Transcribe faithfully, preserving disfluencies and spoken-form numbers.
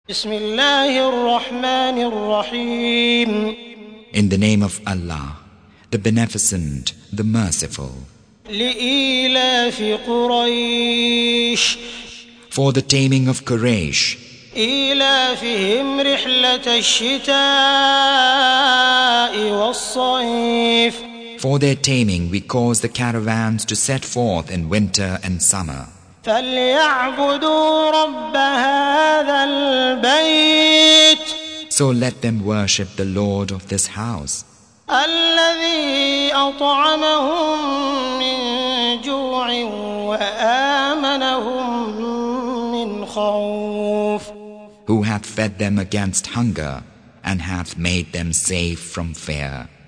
بسم الله الرحمن الرحيم. In the name of Allah, the Beneficent, the Merciful. لإيلاف قريش For the taming of Quraysh, إيلافهم رحلة الشتاء والصيف. for their taming we cause the caravans to set forth in winter and summer. فليعبدوا رب هذا البيت. So let them worship the Lord of this house, الذي أطعمهم من جوع وآمنهم من خوف. who hath fed them against hunger and hath made them safe from fear.